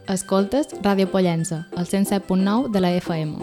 Escoltes Ràdio Pollença, al 107.9 de la FM.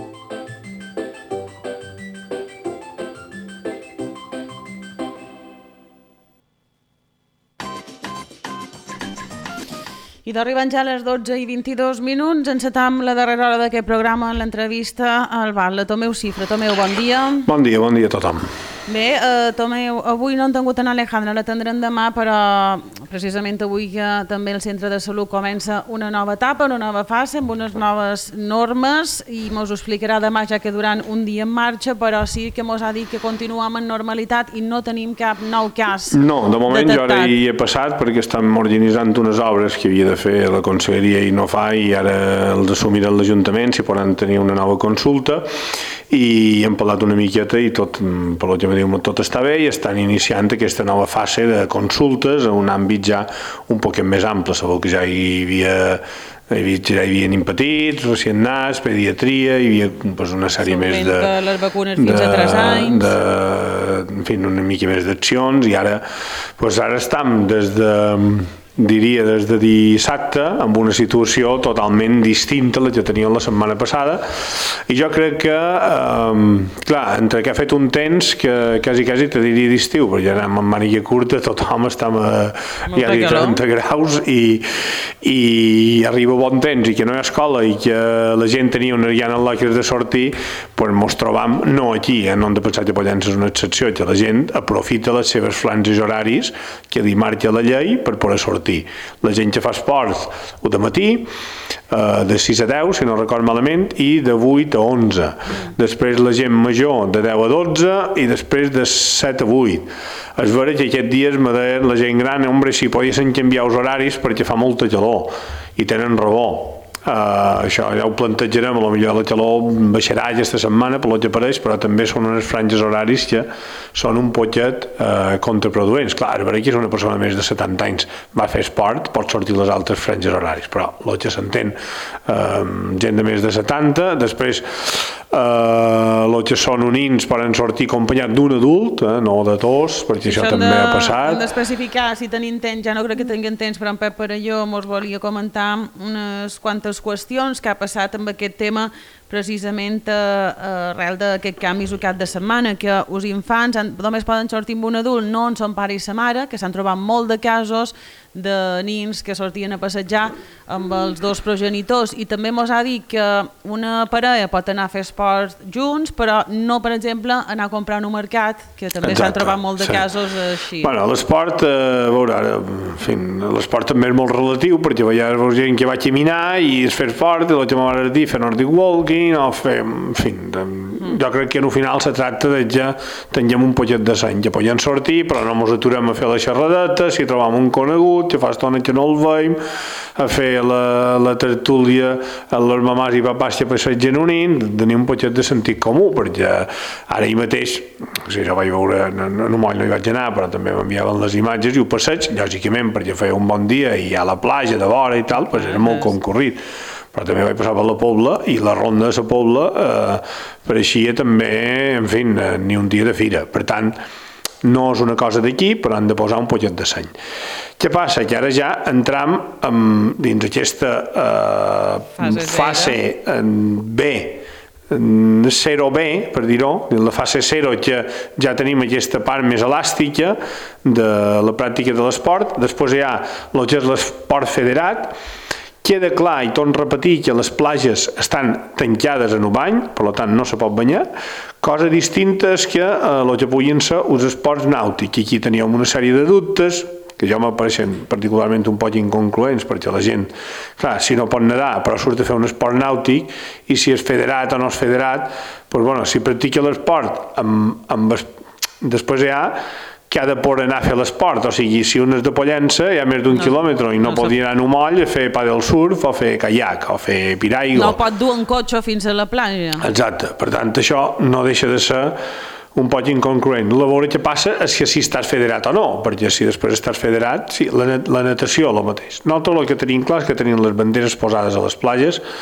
I d'arribant ja a les 12:22, encetam la darrera hora d'aquest programa en l'entrevista al Batlle Tomeu Cifra. Tomeu, bon dia. Bon dia a tothom. Bé, Tomeu, avui no hem tingut en Alejandra, la tindrem demà, però precisament avui també el centre de salut comença una nova etapa, una nova fase, amb unes noves normes, i ens ho explicarà demà, ja que durant un dia en marxa, però sí que ens ha dit que continuem en normalitat i no tenim cap nou cas detectat. No, de moment jo ara hi he passat perquè estem organitzant unes obres que havia de fer la conselleria i no fa, i ara els assumirà l'Ajuntament si poden tenir una nova consulta, i hem parlat una miqueta i tot, per lo que me diu, tot està bé, i estan iniciant aquesta nova fase de consultes a un àmbit ja un poc més ample. Sabeu que ja hi havia impetits, recient nas, pediatria, hi havia una sèrie més de... les vacunes fins a 3 anys... En fi, una mica més d'accions, i ara estem des de dissabte amb una situació totalment distinta a la que teníem la setmana passada, i jo crec que clar, entre que ha fet un temps que quasi te diria d'estiu, perquè ja anem amb màniga curta, tothom està a 30 graus, i arriba bon temps i que no hi ha escola i que la gent tenia una llana en l'ocres de sortir, doncs ens trobam, no aquí, no hem de pensar que Pollença és una excepció, que la gent aprofita les seves franges horaris que li marca la llei per poder sortir. La gent que fa esport o de matí, de 6 a 10, si no record malament, i de 8 a 11. Després la gent major de 10 a 12 i després de 7 a 8. És vera que aquests dies me deien la gent gran, hombre, si poguessin canviar els horaris perquè fa molta calor, i tenen raó. Això ja ho plantejarem, potser la calor baixarà aquesta setmana per lo que apareix, però també són unes franges horaris que són un poquet contraproduents. Clar, és veritat que és una persona més de 70 anys, va fer esport, pot sortir les altres franges horaris, però el que s'entén, gent de més de 70, després els que són unins poden sortir acompanyat d'un adult, no de tots, perquè això també ha passat. Hem d'especificar, si tenim temps, ja no crec que tinguem temps, però en Pep Perelló mos volia comentar unes quantes qüestions que ha passat amb aquest tema, precisament arrel d'aquest canvi el cap de setmana, que els infants només poden sortir amb un adult, no en son pare i sa mare, que s'han trobat molt de casos de nins que sortien a passejar amb els dos progenitors, i també mos ha dit que una parella pot anar a fer esport junts, però no, per exemple, anar a comprar en un mercat, que també s'han trobat molt de casos així. Bueno, l'esport, a veure, en fi, l'esport també és molt relatiu, perquè hi ha gent que va a caminar i es fer esport, i el que m'agrada dir, fer Nordic Walking, o fer, en fi, jo crec que al final se tracta de que tinguem un poquet de seny, que podem sortir, però no ens aturem a fer la xerradeta, si trobam un conegut, que fa estona que no el veiem, a fer la tertúlia a les mamàs i papàs que passegen unint, tenir un poquet de sentit comú, perquè ara hi mateix, jo vaig veure, no hi vaig anar, però també m'enviaven les imatges, i ho passeig, lògicament, perquè feia un bon dia i hi ha la platja de vora i tal, era molt concorrit, però també vaig passar per la Pobla, i la ronda de la Pobla pareixia també, en fi, ni un dia de fira. Per tant, no és una cosa d'aquí, però han de posar un poquet de seny. Què passa? Que ara ja entram dins aquesta fase B, 0B, per dir-ho, la fase 0, que ja tenim aquesta part més elàstica de la pràctica de l'esport. Després hi ha el que és l'esport federat. Queda clar, i torno a repetir, que les platges estan tancades en un bany, per tant no se pot banyar. Cosa distinta és que el que puguin ser els esports nàutics. Aquí teníem una sèrie de dubtes, que ja m'apareixen particularment un poc incongruents, perquè la gent, clar, si no pot nedar, però surt a fer un esport nàutic, i si és federat o no és federat, doncs, bueno, si practica l'esport, després hi ha que ha de poder anar a fer l'esport, o sigui, si un és de Pollença hi ha més d'un quilòmetre i no pot anar a un moll a fer paddle surf o fer kayak o fer piraigo. No pot dur un cotxe fins a la platja. Exacte, per tant això no deixa de ser un poc incongruent. La veure què passa és que si estàs federat o no, perquè si després estàs federat, sí, la natació és el mateix. Nosaltres el que tenim clar és que tenim les banderes posades a les platges,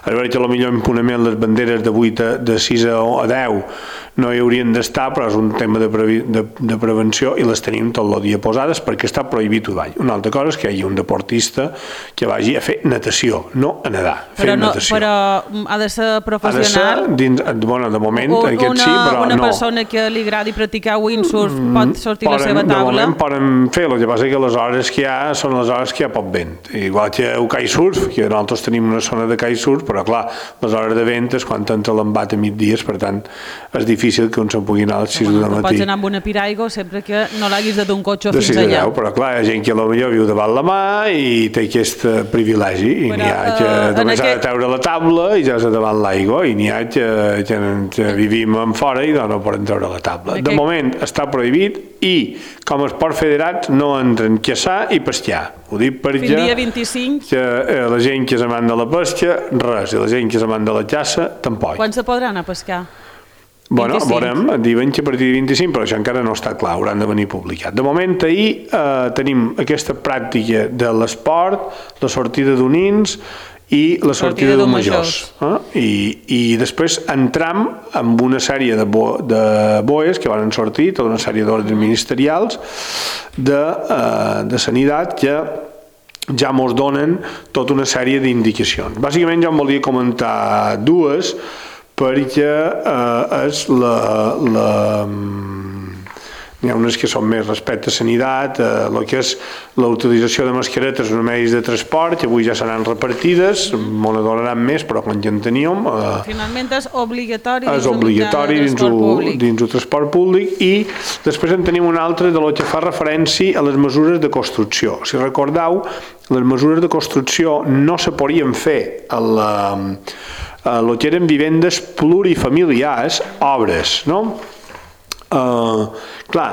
és veritat que potser impunament les banderes de 6 a 10 no hi haurien d'estar, però és un tema de prevenció i les tenim tot el dia posades perquè està prohibit ho ball. Una altra cosa és que hi hagi un deportista que vagi a fer natació, no a nedar, fer natació. Però ha de ser professional? Bueno, de moment aquest sí, però no. Una persona que li agradi practicar windsurf pot sortir a la seva taula? De moment poden fer, el que passa és que les hores que hi ha són les hores que hi ha poc vent. Igual que el kitesurf, que nosaltres tenim una zona de kitesurf, però clar, les hores de vent és quan entra l'embat a migdies, per tant és difícil que un se'n pugui anar a les 6 del matí. Pots anar amb una piraigo sempre que no l'haguis de dur un cotxe fins allà. 10, però clar, hi ha gent que potser viu davant la mà i té aquest privilegi, i n'hi ha que només ha de treure la taula i ja és davant l'aigua, i n'hi ha que vivim en fora i no poden treure la taula. De moment està prohibit i com a esport federat no entren caçar i pescar. Ho dic perquè fins dia 25 que la gent que és amant de la pesca, res, i la gent que és amant de la caça, tampoc. Quan se podrà anar a pescar? Bueno, veurem, diuen que a partir de 25, però això encara no està clar, hauran de venir publicat. De moment, ahir tenim aquesta pràctica de l'esport, la sortida d'unins i la sortida d'un majors. I després entram amb una sèrie de boes que van sortir, tota una sèrie d'ordres ministerials de sanitat que ja ens donen tota una sèrie d'indicacions. Bàsicament jo em volia comentar dues, perquè és n'hi ha unes que són més respecte a sanitat, el que és la utilització de mascaretes en medis de transport, que avui ja seran repartides, me ne donaran més, però quan ja en teníem... Finalment és obligatori dins el transport públic, i després en tenim un altre de lo que fa referència a les mesures de construcció. Si recordeu, les mesures de construcció no se podien fer a el que eren vivendes plurifamiliars, obres, no? Clar,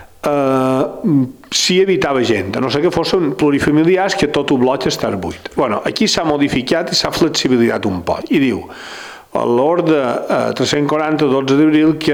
si evitava gent, a no ser que fossin plurifamiliars que tot el bloc està buit. Bueno, aquí s'ha modificat i s'ha flexibilitzat un poc, i diu a l'ordre 340 12 d'abril que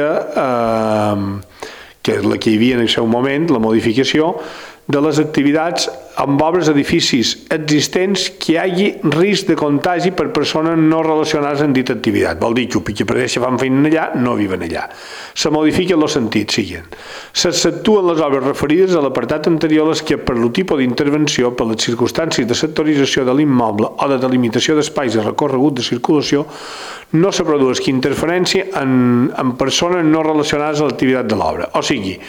és la que hi havia en el seu moment, la modificació de les activitats amb obres edificis existents que hi hagi risc de contagi per persones no relacionades amb dita activitat. Vol dir que per això fan feina allà, no viven allà. Se modifica en el sentit següent. S'exceptuen les obres referides a l'apartat anterior les que per el tipus d'intervenció, per les circumstàncies de sectorització de l'immoble o de delimitació d'espais de recorregut de circulació, no se produeix interferència en persones no relacionades a l'activitat de l'obra. O sigui,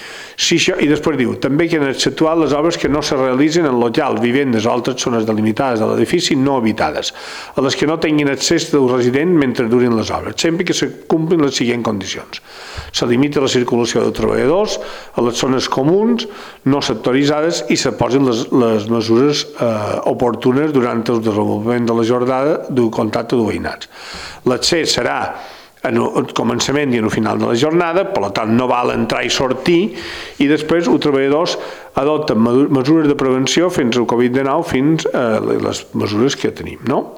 i després diu, també queden exceptuades les obres que no se realitzen en locals, vivendes o altres zones delimitades de l'edifici no habitades, a les que no tinguin accés del resident mentre durin les obres, sempre que se complin les següents condicions. Se limita la circulació de treballadors a les zones comuns no sectoritzades i se posin les mesures oportunes durant el desenvolupament de la jornada d'un contacte de veïnats. L'accés serà al començament i al final de la jornada, per tant no val entrar i sortir, i després els treballadors adopten mesures de prevenció fins al Covid-19, fins a les mesures que tenim, no?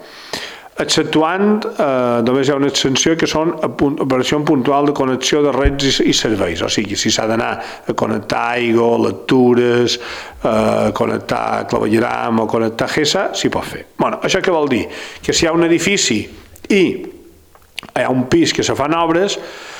Exceptuant, només hi ha una excepció que són operacions puntuals de connexió de reds i serveis, o sigui, si s'ha d'anar a connectar aigua, lectures, connectar clavegueram o connectar GESA, s'hi pot fer. Bueno, això què vol dir? Que si hi ha un edifici i hi ha un pis que se fan obres,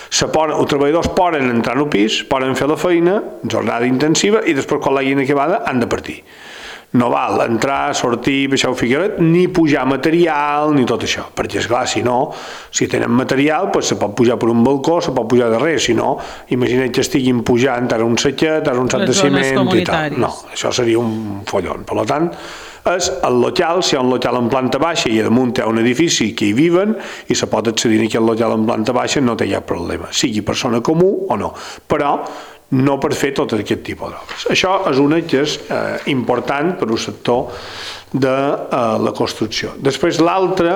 els treballadors poden entrar en el pis, poden fer la feina, jornada intensiva, i després quan l'hagin acabada han de partir. No val entrar, sortir, baixar el Figueret, ni pujar material, ni tot això, perquè esclar, si no, si tenen material, se pot pujar per un balcó, se pot pujar de res, si no, imagina't que estiguin pujant ara un setxet, ara un sac de ciment i tal. No, això seria un follon. Per tant, és el local, si hi ha un local en planta baixa i damunt hi ha un edifici que hi viven i se pot accedir a aquest local en planta baixa, no té cap problema, sigui persona comú o no, però no per fer tot aquest tipus d'obres. Això és una que és important per al sector de la construcció. Després l'altra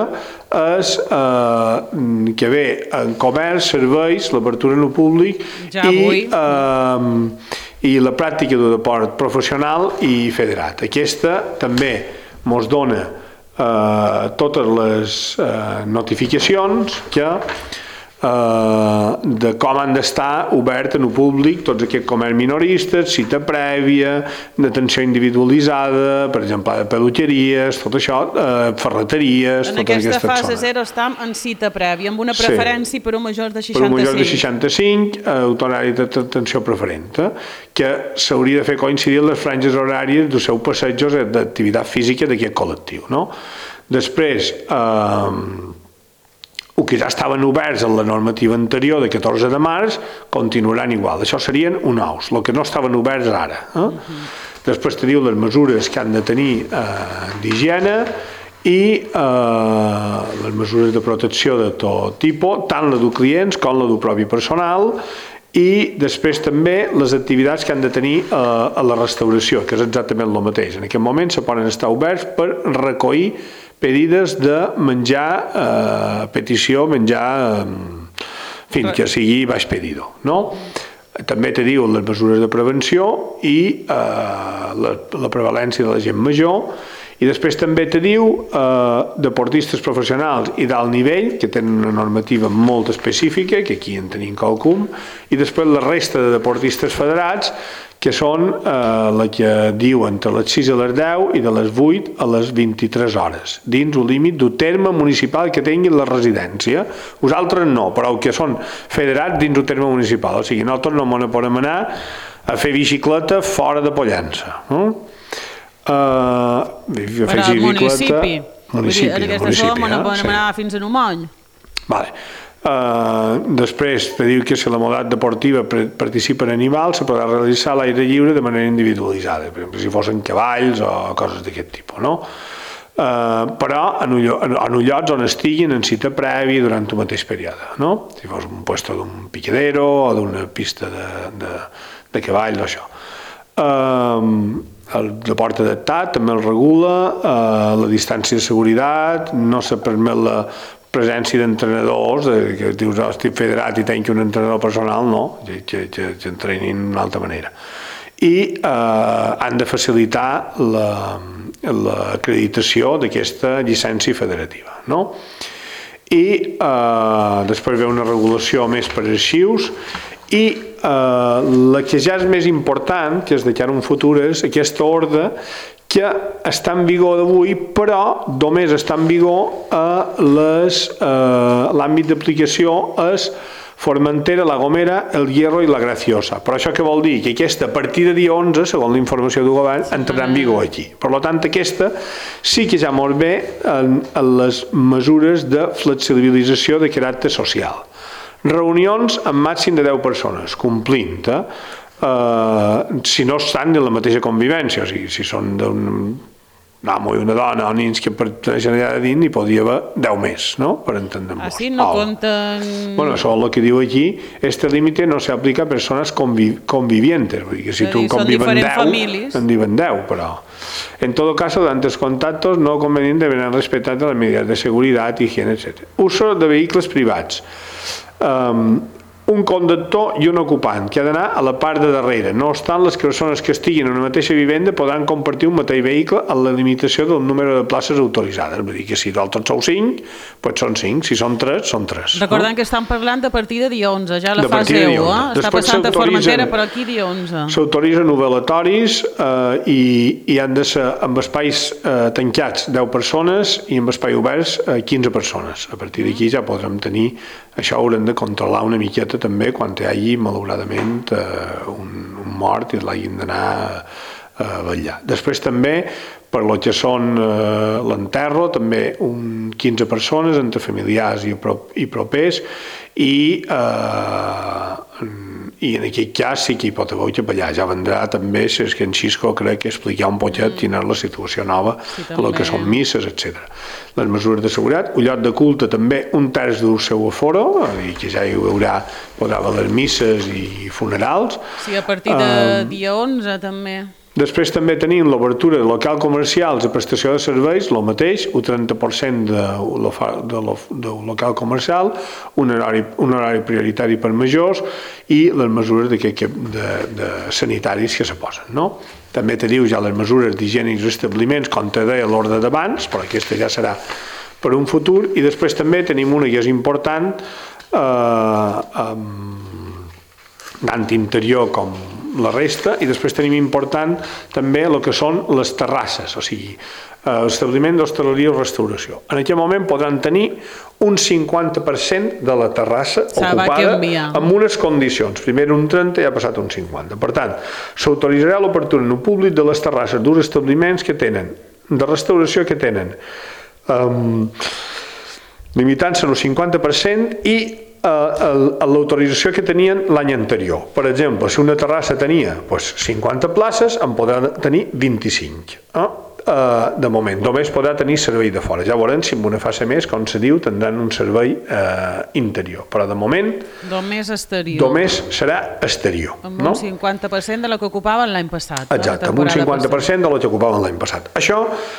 és que ve en comerç, serveis, l'apertura en el públic i la pràctica de deport professional i federat. Aquesta també ens dona totes les notificacions que de com han d'estar obert en el públic tots aquests comerç minoristes, cita prèvia, d'atenció individualitzada, per exemple, de peluqueries, tot això, ferreteries, en totes aquestes aquesta fase zones. 0 estem en cita prèvia, amb una preferència per un major de 65. Per un major de 65, autonòmic d'atenció preferent, que s'hauria de fer coincidir les franges horàries dels seus passejos d'activitat física d'aquest col·lectiu. No? Després, el que ja estaven oberts en la normativa anterior de 14 de març continuaran igual. Això serien un nous, el que no estaven oberts ara. Després te diu les mesures que han de tenir d'higiene i les mesures de protecció de tot tipus, tant la dels clients com la del propi personal, i després també les activitats que han de tenir a la restauració, que és exactament el mateix. En aquest moment se poden estar oberts per recollir pedides de menjar, petició, menjar, fins que sigui baix pedido. També te diu les mesures de prevenció i la prevalència de la gent major, i després també te diu deportistes professionals i d'alt nivell, que tenen una normativa molt específica, que aquí en tenim qualcun, i després la resta de deportistes federats, que són la que diu entre les 6 a les 10 i de les 8 a les 23 hores, dins el límit del terme municipal que tinguin la residència. Uns altres no, però que són federats dins el terme municipal, o sigui, nosaltres no ens podem anar a fer bicicleta fora de Pollença. Per al municipi. En aquesta zona no podem anar fins a Numoll. Després te diu que si la modalitat deportiva participa en animals se podrà realitzar a l'aire lliure de manera individualitzada, per exemple si fossin cavalls o coses d'aquest tipus, no? Però en llocs on estiguin en cita prèvia durant el mateix període, no? Si fos un puesto d'un picadero o d'una pista de cavalls o això. La porta adaptat també el regula, la distància de seguretat, no se permet la presència d'entrenadors, que dius, estic federat i tenc un entrenador personal, no, que entrenin d'una altra manera. I han de facilitar l'acreditació d'aquesta llicència federativa, no? I després ve una regulació més per arxius i la que ja és més important, que és de cara a un futur, és aquesta ordre que està en vigor d'avui, però només està en vigor a l'àmbit d'aplicació és Formentera, La Gomera, El Hierro i La Graciosa. Però això què vol dir? Que aquesta, a partir de dia 11, segons la informació del govern, entrarà en vigor aquí. Per tant, aquesta sí que ja molt bé en les mesures de flexibilització de caràcter social. Reunions amb màxim de 10 persones, complint, si no estan en la mateixa convivència, o sigui, si són d'un home i una dona o nins que perteneixen allà dins, n'hi podria haver 10 més, no? Per entendre'ns. Ah, sí? No compten... Bueno, això el que diu aquí, este límite no se aplica a persones convivientes, vull dir que si tu conviven 10, en diuen 10, però... En todo caso, durante los contactos no convenientes deberán respetar las medidas de seguridad, higiene, etc. Uso de vehicles privats. Un conductor i un ocupant que ha d'anar a la part de darrere. No obstant, les persones que estiguin en una mateixa vivenda podran compartir un mateix vehicle a la limitació del número de places autoritzades. Vull dir que si tots sou 5, doncs són 5. Si són 3, són 3. Recordem que estem parlant de partir de dia 11, ja la fase 1, està passant a Formentera, però aquí dia 11. S'autoritzen ovelatoris i han de ser amb espais tancats 10 persones i amb espai oberts 15 persones. A partir d'aquí ja podrem tenir... Això haurem de controlar una miqueta també quan hi hagi, malauradament, un mort i l'hagin d'anar a vetllar. Després també, per lo que són l'enterro, també 15 persones entre familiars i propers i en aquest cas sí que hi pot haver capellà. Ja vendrà també, si és que en Xisco crec que explicar un poquet quina és la situació nova, el que són misses, etc. Les mesures de seguretat, un lloc de culte també un terç del seu aforo, que ja hi haurà, podrà haver les misses i funerals. Sí, a partir de dia 11 també. Després també tenim l'obertura de locals comercials de prestació de serveis, el mateix, un 30% del local comercial, un horari prioritari per majors i les mesures de sanitaris que se posen, no? També te diu ja les mesures d'higiene i establiments, com te deia l'ordre d'abans, però aquesta ja serà per un futur, i després també tenim una que és important, tant interior com la resta, i després tenim important també el que són les terrasses, o sigui, establiment d'hostaleria o restauració. En aquest moment podran tenir un 50% de la terrassa ocupada amb unes condicions. Primer un 30 i ha passat un 50. Per tant, s'autoritzarà l'obertura en públic de les terrasses dels establiments que tenen, de restauració que tenen, limitant-se al 50% i l'autorització que tenien l'any anterior. Per exemple, si una terrassa tenia 50 places, en podrà tenir 25. De moment, només podrà tenir servei de fora. Ja veurem si en una fase més, com se diu, tindran un servei interior. Però de moment... Només exterior. Només serà exterior. Amb un 50% de la que ocupaven l'any passat. Exacte, amb un 50% de la que ocupaven l'any passat. Això,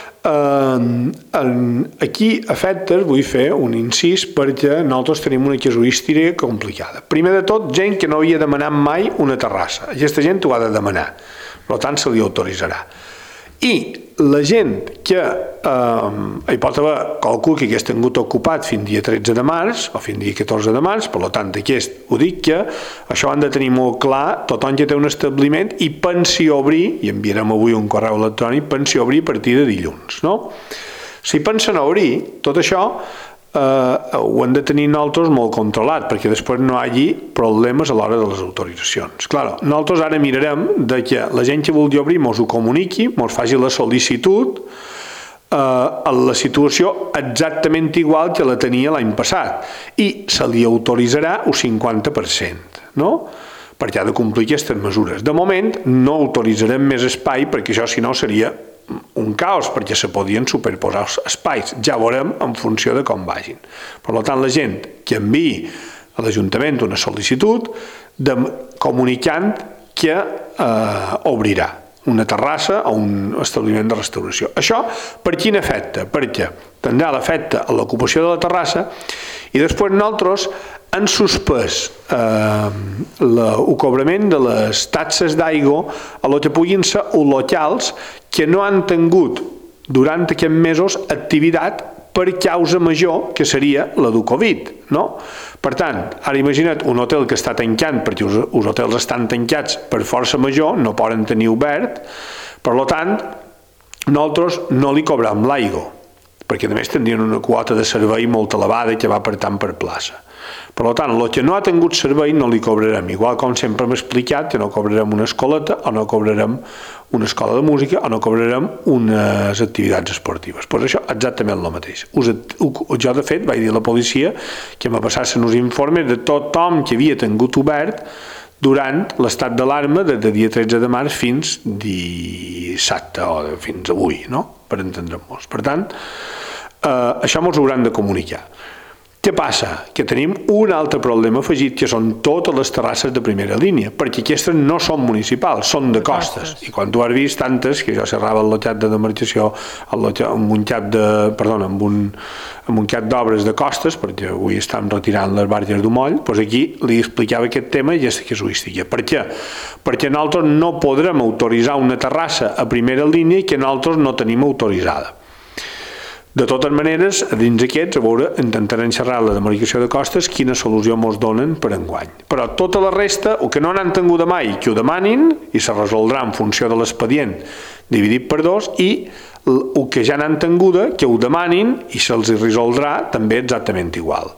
aquí a Efectes vull fer un incís perquè nosaltres tenim una casuística complicada. Primer de tot, gent que no havia demanat mai una terrassa. Aquesta gent ho ha de demanar. Per tant, se li autoritzarà. I la gent que hi pot haver qualcú que hagués tingut ocupat fins dia 13 de març o fins dia 14 de març, per tant aquest ho dic que això han de tenir molt clar tothom que té un establiment i pensi obrir, i enviarem avui un correu electrònic, pensi obrir a partir de dilluns, no? Si pensen obrir, tot això ho hem de tenir nosaltres molt controlat perquè després no hi hagi problemes a l'hora de les autoritzacions. Clar, nosaltres ara mirarem de que la gent que vulgui obrir mos ho comuniqui, mos faci la sol·licitud en la situació exactament igual que la tenia l'any passat i se li autoritzarà un 50%, no? Perquè ha de complir aquestes mesures. De moment no autoritzarem més espai perquè això si no seria un caos, perquè se podien superposar els espais. Ja veurem en funció de com vagin. Per tant, la gent que enviï a l'Ajuntament una sol·licitud comunicant que obrirà una terrassa o un establiment de restauració. Això per quin efecte? Perquè tindrà l'efecte a l'ocupació de la terrassa i després nosaltres han suspès el cobrament de les taxes d'aigua a lo que puguin ser locals que no han tingut durant aquests mesos activitat per causa major, que seria la du Covid, no? Per tant, ara imagina't un hotel que està tancant, perquè els hotels estan tancats per força major, no poden tenir obert, per tant, nosaltres no li cobrem l'aigua, perquè a més tindrien una quota de servei molt elevada que va per tant per plaça. Per tant, el que no ha tingut servei no li cobrarem, igual com sempre hem explicat que no cobrarem una escoleta o no cobrarem una escola de música o no cobrarem unes activitats esportives. Pues això exactament el mateix. Jo, de fet, vaig dir a la policia que me passassin els informes de tothom que havia tingut obert durant l'estat d'alarma des del dia 13 de març fins dissabte o fins avui, no? Per entendre'ns. Per tant, això ens ho hauran de comunicar. Què passa? Que tenim un altre problema afegit, que són totes les terrasses de primera línia, perquè aquestes no són municipals, són de costes. I quan tu has vist tantes, que jo cerrava el lotjat de demarcació amb un cap d'obres de costes, perquè avui estem retirant les barges d'Umoll, doncs aquí li explicava aquest tema i aquesta casuística. Per què? Perquè nosaltres no podrem autoritzar una terrassa a primera línia que nosaltres no tenim autoritzada. De totes maneres, dins aquests, a veure, intentarem xerrar la demarcació de costes quina solució ens donen per enguany. Però tota la resta, el que no n'han tingut mai, que ho demanin, i se resoldrà en funció de l'expedient dividit per 2, i el que ja n'han tinguda, que ho demanin i se'ls resoldrà també exactament igual.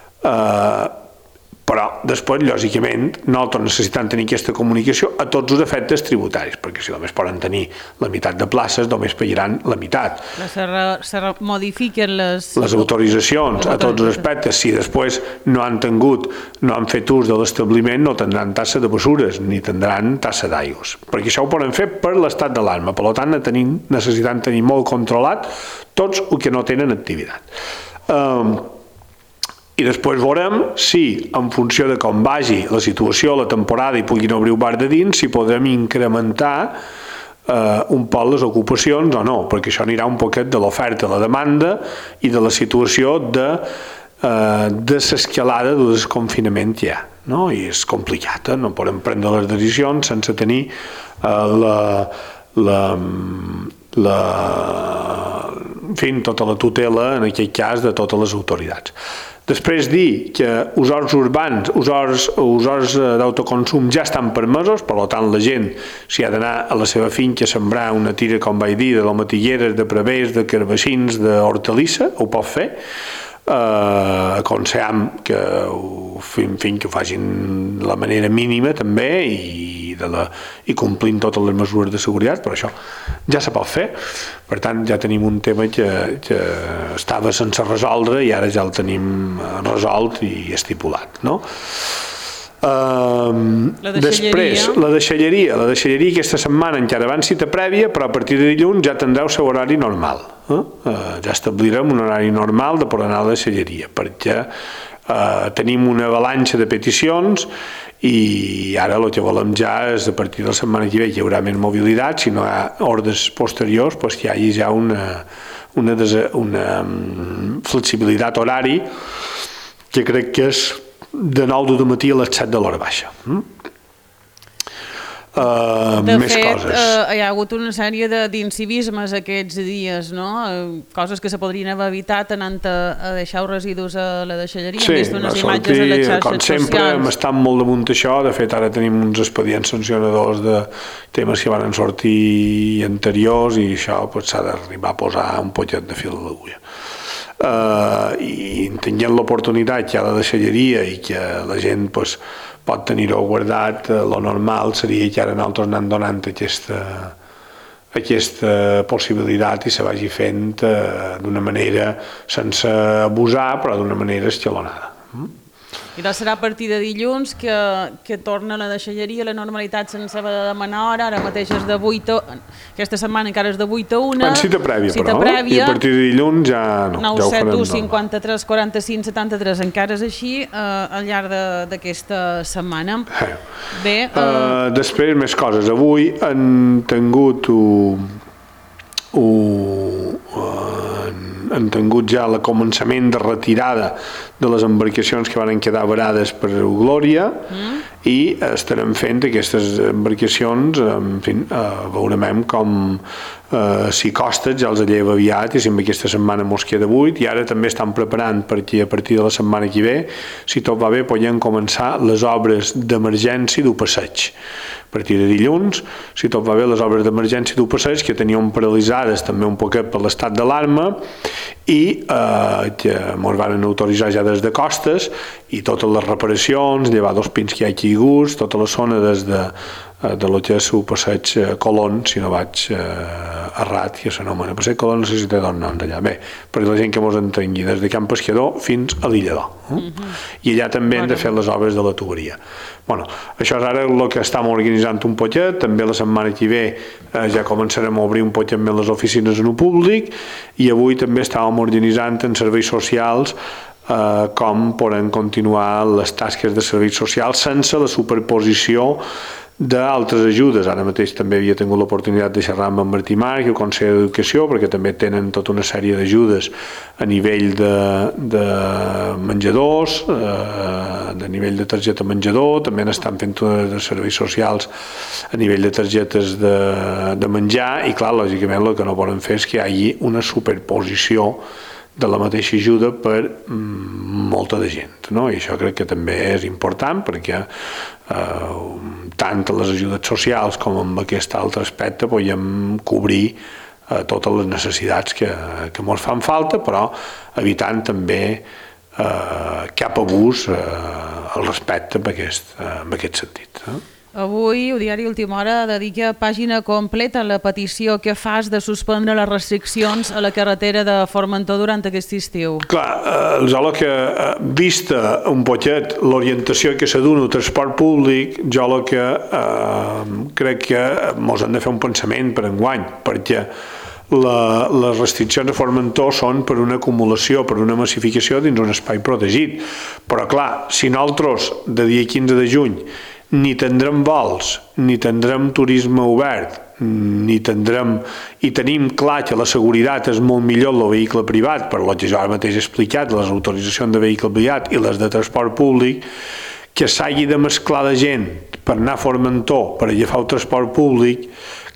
Però després, lògicament, nosaltres necessitem tenir aquesta comunicació a tots els efectes tributaris, perquè si només poden tenir la meitat de places, només pagaran la meitat. Se modifiquen les autoritzacions a tots els aspectes. Si després no han fet ús de l'establiment, no tindran tassa de mesures, ni tindran tassa d'aigües. Perquè això ho poden fer per l'estat d'alarma. Per tant, necessitem tenir molt controlat tots els que no tenen activitat. I després veurem si, en funció de com vagi la situació, la temporada i puguin obrir un bar de dins, si podrem incrementar un poc les ocupacions o no, perquè això anirà un poquet de l'oferta a la demanda i de la situació de l'escalada del desconfinament que hi ha. I és complicat, no podem prendre les decisions sense tenir fi, tota la tutela, en aquest cas, de totes les autoritats. Després dir que els horts urbans, els horts d'autoconsum ja estan permesos, per tant la gent, si ha d'anar a la seva finca a sembrar una tira, com vaig dir, de tomatilleres, de prevers, de carbacins, d'hortalissa, ho pot fer. Aconsellem que ho facin de la manera mínima també i complint totes les mesures de seguretat, però això ja se pot fer. Per tant, ja tenim un tema que estava sense resoldre i ara ja el tenim resolt i estipulat, no? Després, la deixalleria aquesta setmana encara van cita prèvia, però a partir de dilluns ja tindreu el seu horari normal. Ja establirem un horari normal de per anar a la deixalleria, perquè tenim una avalanxa de peticions i ara el que volem ja és a partir de la setmana que ve hi haurà més mobilitat, si no hi ha ordres posteriors, que hi hagi ja una flexibilitat horari que crec que és de 9 de matí a les 7 de l'hora baixa. Més coses. Hi ha hagut una sèrie d'incivismes aquests dies, no? Coses que se podrien haver evitat anant a deixar els residus a la deixalleria. Sí, hem vist unes imatges a les xarxes com sempre socials. hem estat molt damunt això. De fet, ara tenim uns expedients sancionadors de temes que van sortir anteriors i això s'ha d'arribar a posar un poquet de fil a l'agulla. I tenint l'oportunitat que hi ha la deixalleria i que la gent pot tenir-ho guardat, lo normal seria que ara nosaltres anem donant aquesta possibilitat i se vagi fent d'una manera sense abusar, però d'una manera escalonada. I doncs serà a partir de dilluns que torna la deixalleria, la normalitat sense haver de demanar hora, ara mateix és de 8 aquesta setmana encara és de 8 a 1. Cita prèvia, però, i a partir de dilluns ja no. 9, 7, 1, 53, 45, 73, encara és així al llarg d'aquesta setmana. Bé. Després, més coses. Avui han tingut ja el començament de retirada de les embarcacions que van quedar varades per Glòria i estarem fent aquestes embarcacions, en fi, veurem com si costa ja els lleva aviat i si aquesta setmana mos queda 8 i ara també estan preparant perquè a partir de la setmana que ve, si tot va bé, podem començar les obres d'emergència d'un passeig. A partir de dilluns, si tot va bé, les obres d'emergència d'un passeig que teníem paralitzades també un poquet per l'estat d'alarma i que ens van autoritzar ja des de costes i totes les reparacions, llevar dos pins que hi ha caiguts, tota la zona des de lo que és el passeig Colón, si no vaig errat, que s'anomena passeig Colón, no sé si té dos noms allà. Bé, per la gent que mos entengui, des de Can Pescador fins a l'Illador. I allà també hem de fer les obres de la tuberia. Bueno, això és ara el que estem organitzant un poquet, també la setmana que ve ja començarem a obrir un poquet més les oficines en el públic i avui també estàvem organitzant en serveis socials com poden continuar les tasques de serveis socials sense la superposició d'altres ajudes. Ara mateix també havia tingut l'oportunitat de xerrar amb en Martí Marc i el Consell d'Educació perquè també tenen tota una sèrie d'ajudes a nivell de menjadors, a nivell de targeta menjador, també n'estan fent de serveis socials a nivell de targetes de menjar i clar, lògicament el que no volen fer és que hi hagi una superposició de la mateixa ajuda per molta de gent, no? I això crec que també és important perquè tant les ajudes socials com en aquest altre aspecte podem cobrir totes les necessitats que ens fan falta, però evitant també cap abús al respecte en aquest sentit. Avui, el diari Última Hora dedica pàgina completa a la petició que fas de suspendre les restriccions a la carretera de Formentor durant aquest estiu. Clar, jo que vista un poquet l'orientació que s'ha donat al transport públic, jo que crec que ens hem de fer un pensament per enguany, perquè les restriccions a Formentor són per una acumulació, per una massificació dins un espai protegit. Però clar, si nosaltres de dia 15 de juny ni tindrem vols, ni tindrem turisme obert, i tenim clar que la seguretat és molt millor en el vehicle privat, per el que jo ara mateix he explicat, les autoritzacions de vehicle privat i les de transport públic, que s'hagi de mesclar de gent per anar a Formentor, per agafar el transport públic,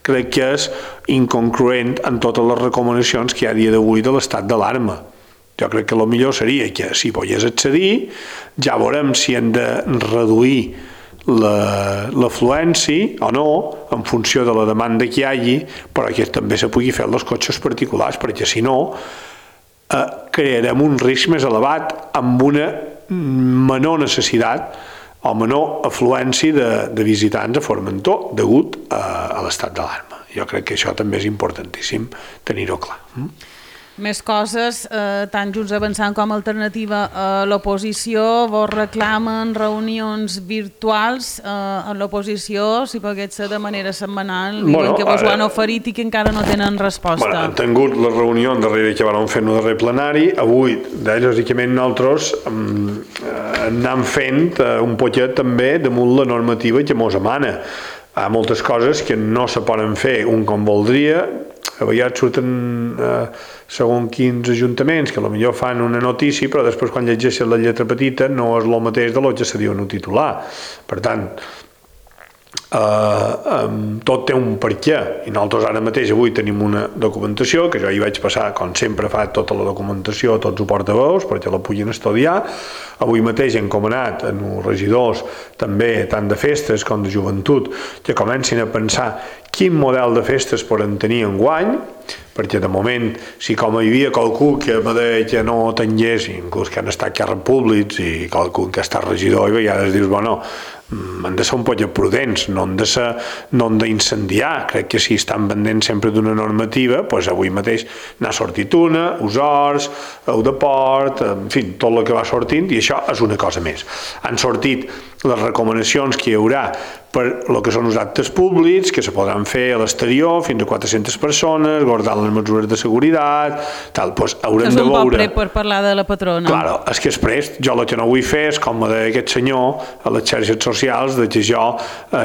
crec que és incongruent en totes les recomanacions que hi ha a dia d'avui de l'estat d'alarma. Jo crec que el millor seria que si podies accedir, ja veurem si hem de reduir l'afluència o no, en funció de la demanda que hi hagi, però que també se pugui fer als cotxes particulars, perquè si no crearem un risc més elevat amb una menor necessitat o menor afluència de visitants a Formentor degut a l'estat d'alarma. Jo crec que això també és importantíssim tenir-ho clar. Més coses, tant Junts Avançant com a alternativa a l'oposició, vos reclamen reunions virtuals en l'oposició, si pogués ser de manera setmanal, diuen que vos ho han oferit i que encara no tenen resposta. Han tingut la reunió darrere que van fer el darrer plenari, avui, lògicament nosaltres anem fent un poquet també damunt la normativa que mos emana. Hi ha moltes coses que no se poden fer un com voldria. A vegades surten segons quins ajuntaments que potser fan una notícia però després quan llegeixen la lletra petita no és el mateix de lo que se diu en un titular. Per tant, tot té un per què i nosaltres ara mateix avui tenim una documentació que jo hi vaig passar, com sempre fa tota la documentació a tots els portaveus perquè la puguin estudiar. Avui mateix hem encomanat a els regidors també tant de festes com de joventut que comencin a pensar quin model de festes poden tenir enguany, perquè de moment, si com hi havia qualcú que me deia que no tingués, inclús que han estat càrrecs públics i qualcú que ha estat regidor, i a vegades dius, bueno, han de ser un poc prudents, no han d'incendiar. Crec que si estan pendents sempre d'una normativa, doncs avui mateix n'ha sortit una, Usors, Eudeport, en fi, tot el que va sortint, i això és una cosa més. Han sortit les recomanacions que hi haurà per el que són els actes públics, que se podran fer a l'exterior, fins a 400 persones, guardant les mesures de seguretat, tal, doncs haurem de veure... És un poc prep per parlar de la patrona. Claro, és que és prest. Jo el que no vull fer és, com deia aquest senyor a les xarxes socials, de que jo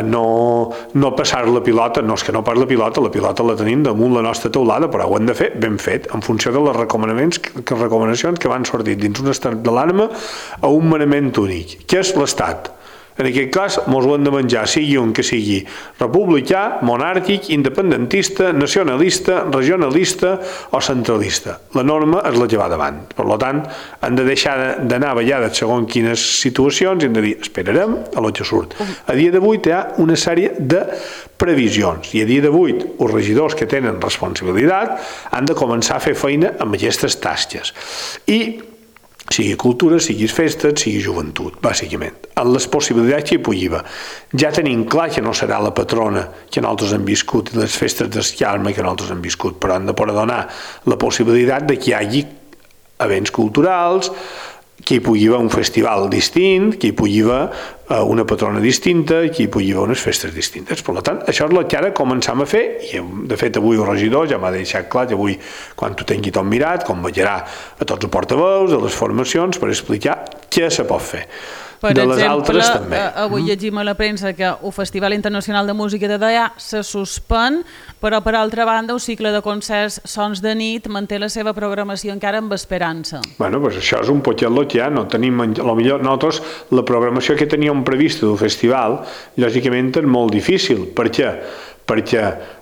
no passar la pilota, no és que no pas la pilota la tenim damunt la nostra teulada, però ho hem de fer ben fet, en funció de les recomanacions que van sortir dins un estat d'alarma a un manament únic, que és l'Estat. En aquest cas, ens ho hem de menjar, sigui un que sigui republicà, monàrquic, independentista, nacionalista, regionalista o centralista. La norma és la que va davant. Per tant, hem de deixar d'anar ballades segons quines situacions i hem de dir, esperarem a lo que surt. A dia d'avui hi ha una sèrie de previsions i a dia d'avui els regidors que tenen responsabilitat han de començar a fer feina amb aquestes tasques. I sigui cultura, sigui festes, sigui joventut, bàsicament. En les possibilitats que hi pugui haver. Ja tenim clar que no serà la patrona que nosaltres hem viscut i les festes d'esquiarme que nosaltres hem viscut, però hem de poder donar la possibilitat de que hi hagi events culturals, que hi pugui haver un festival distint, que hi pugui haver una patrona distinta, que hi pugui haver unes festes distintes. Per tant, això és el que ara començam a fer, i de fet avui el regidor ja m'ha deixat clar que avui, quan ho tingui tot mirat, convocarà a tots els portaveus de les formacions per explicar què se pot fer. Per de les exemple, altres també. Avui llegim a la premsa que el Festival Internacional de Música de Deià se suspèn, però per altra banda el cicle de concerts Sons de Nit manté la seva programació encara amb esperança. Bueno, doncs això és un poquet el que hi ha, no tenim, potser nosaltres la programació que teníem prevista del festival, lògicament és molt difícil. Per què? Perquè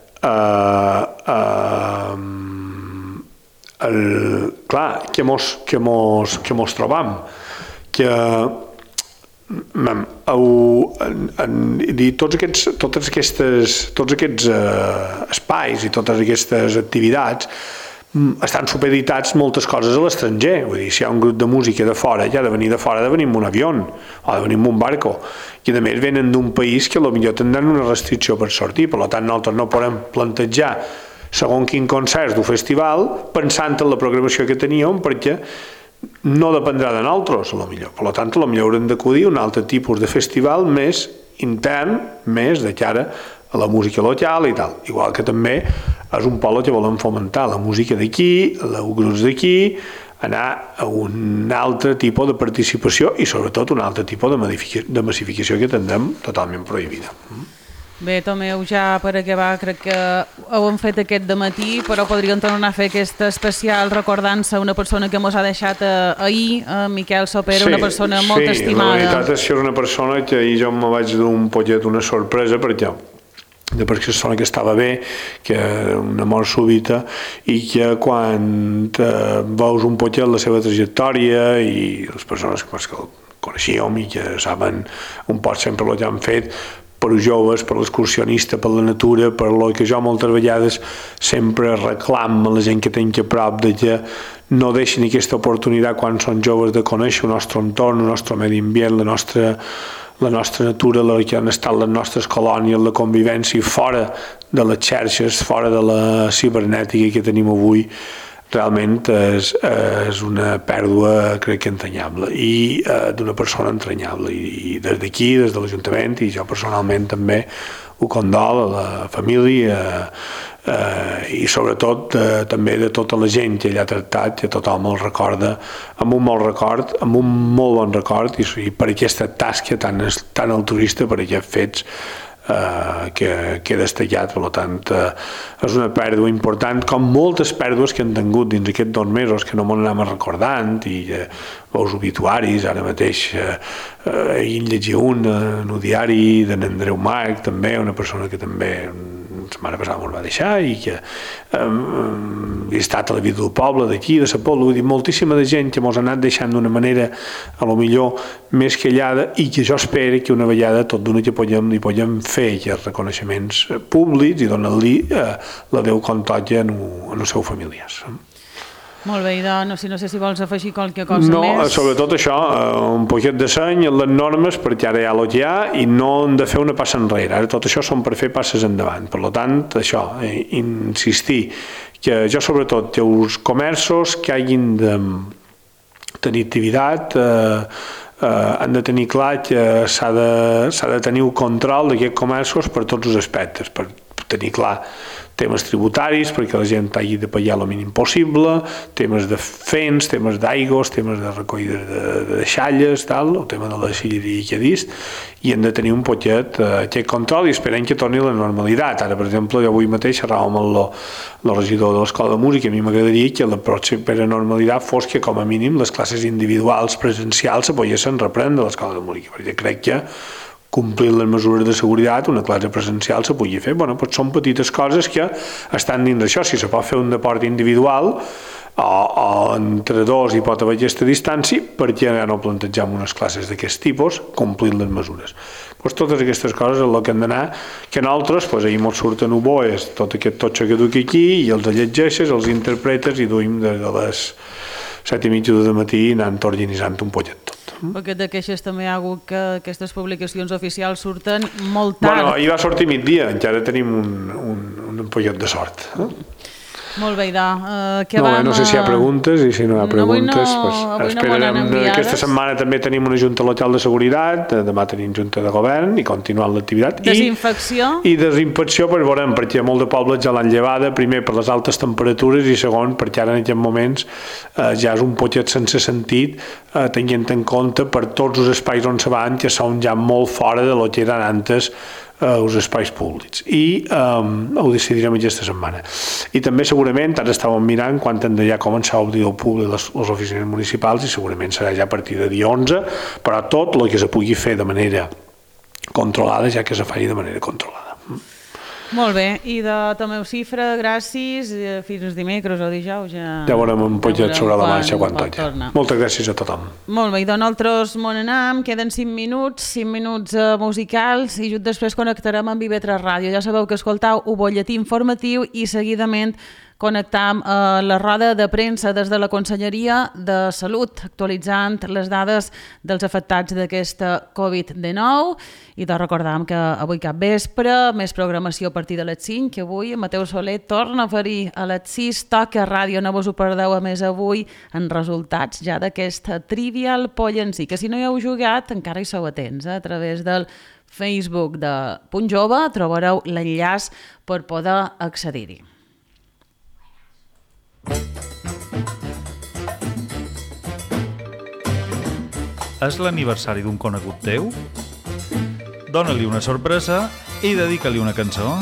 clar, què mos trobam? Que tots aquests espais i totes aquestes activitats estan supeditats moltes coses a l'estranger. Vull dir, si hi ha un grup de música de fora, ja ha de venir de fora, ha de venir amb un avió o ha de venir amb un barco, i a més venen d'un país que potser tindran una restricció per sortir. Per tant, nosaltres no podem plantejar segons quin concert del festival pensant en la programació que teníem, perquè no dependrà de nosaltres, potser. Per tant, potser haurem d'acudir a un altre tipus de festival més intern, més de cara a la música local i tal. Igual que també és un poc el que volem fomentar, la música d'aquí, els grups d'aquí, anar a un altre tipus de participació i sobretot un altre tipus de massificació que tindrem totalment prohibida. Bé, Tomeu, ja per acabar, crec que ho hem fet aquest dematí, però podríem tornar a fer aquest especial recordant-se una persona que ens ha deixat ahir, Miquel Sopera, una persona molt estimada. Sí, la veritat és que és una persona que ahir jo me vaig donar un poquet una sorpresa, perquè de persona que estava bé, que una mort súbita, i que quan veus un poquet la seva trajectòria i les persones que el coneixíem i que saben un poc sempre el que han fet per als joves, per l'excursionista, per la natura, per el que jo moltes vegades sempre reclam a la gent que tinc a prop, de que no deixin aquesta oportunitat quan són joves de conèixer el nostre entorn, el nostre medi ambient, la nostra natura, la que han estat les nostres colònies, la convivència fora de les xarxes, fora de la cibernètica que tenim avui. Realment és una pèrdua, crec que entranyable, i d'una persona entranyable, i des d'aquí, des de l'Ajuntament, i jo personalment també ho condol a la família i sobretot també de tota la gent que ell ha tractat, que tothom el recorda amb un molt record, amb un molt bon record, i per aquesta tasca tan altruista, per aquests fets que he destacat. Per tant, és una pèrdua important, com moltes pèrdues que han tingut dins aquests 2 mesos que no m'ho anem recordant, i veus obituaris, ara mateix ahir en llegia un en el diari d'en Andreu Marc, també una persona que també la setmana passada ens va deixar, i que he estat a la vida del poble d'aquí, de sa Pobla, vull dir, moltíssima de gent que mos ha anat deixant d'una manera a lo millor més callada, i que jo espero que una vegada tot d'una que li podem fer els reconeixements públics i donar-li la Déu contolla en els seus familiars. Molt bé, i no sé si vols afegir qualque cosa més. No, sobretot això, un poquet de seny en les normes, perquè ara hi ha el que hi ha i no hem de fer una passa enrere. Ara tot això són per fer passes endavant. Per tant, això, insistir que jo sobretot que els comerços que hagin de tenir activitat han de tenir clar que s'ha de tenir un control d'aquests comerços per tots els aspectes, per tenir clar temes tributaris, perquè la gent hagi de pagar el mínim possible, temes de fens, temes d'aigües, temes de recollida de deixalles, el tema de la deixalleria que he dit, i hem de tenir un poquet aquest control i esperem que torni a la normalitat. Ara, per exemple, jo avui mateix xerràvem amb el regidor de l'Escola de Música, i a mi m'agradaria que la pròxima normalitat fos que, com a mínim, les classes individuals presencials se poguessin reprendre a l'Escola de Música, perquè crec que complint les mesures de seguretat, una classe presencial se pugui fer. Bueno, doncs són petites coses que estan dins d'això. Si se pot fer un deport individual o entre dos hi pot haver aquesta distància, per què no plantegem unes classes d'aquest tipus complint les mesures? Doncs totes aquestes coses és el que hem d'anar, que nosaltres, ahir ens surten oboes, tot aquest totxo que duc aquí, i els llegeixes, els interpretes, i duim des de les 7:30 del matí anant organitzant un pollet tot. Perquè de queixes també hi ha hagut que aquestes publicacions oficials surten molt tard. Bueno, ahir va sortir migdia, encara tenim un pollet de sort. Molt bé, no sé si hi ha preguntes, i si no hi ha preguntes, esperarem. Aquesta setmana també tenim una junta local de seguretat, demà tenim junta de govern i continuant l'activitat. Desinfecció? I desinfecció, perquè molt de pobles ja l'han llevada, primer per les altes temperatures i segon perquè ara en aquests moments ja és un poquet sense sentit, tenint en compte per tots els espais on se van, que són ja molt fora de lo que eren antes els espais públics, i ho decidirem aquesta setmana. I també segurament ara estàvem mirant quan hem de ja començar a obrir el públic les oficines municipals, i segurament serà ja a partir de dia 11, però tot el que se pugui fer de manera controlada ja que se faci de manera controlada. Molt bé, i de també xifra, gràcies, fins dimecres o dijous ja veurem un poquet sobre la marxa quan torna. Moltes gràcies a tothom. Molt bé, i de nosaltres m'on anam, queden 5 minuts musicals, i just després connectarem amb IB3 Ràdio. Ja sabeu que escoltau un butlletí informatiu i seguidament connectam a la roda de premsa des de la Conselleria de Salut, actualitzant les dades dels afectats d'aquesta Covid-19, i de recordar que avui cap vespre, més programació a partir de les 5, que avui Mateu Soler torna a oferir a les 6, toca ràdio, no vos ho perdeu, a més avui en resultats ja d'aquesta Trivial Pollencí, que si no hi heu jugat encara hi sou atents, a través del Facebook de Punt Jove trobareu l'enllaç per poder accedir-hi. És l'aniversari d'un conegut teu? Dóna-li una sorpresa i dedica-li una cançó.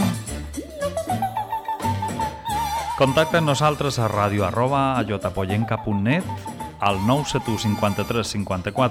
Contacta amb nosaltres a radio@ayotapollenca.net al 971 53 54